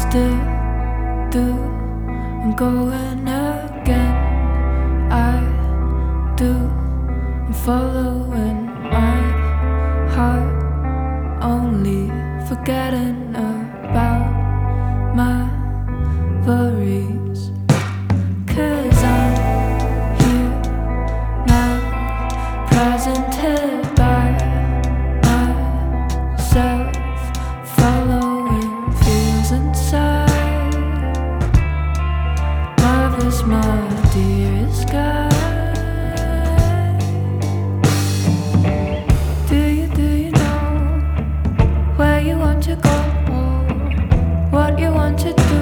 still do. I'm going again. I do. I'm following my heart, only forgetting about my worries. 'Cause I'm here now, presented by myself, following feels inside. Love is my dearest guide. Do you know where you want to go? What you want to do?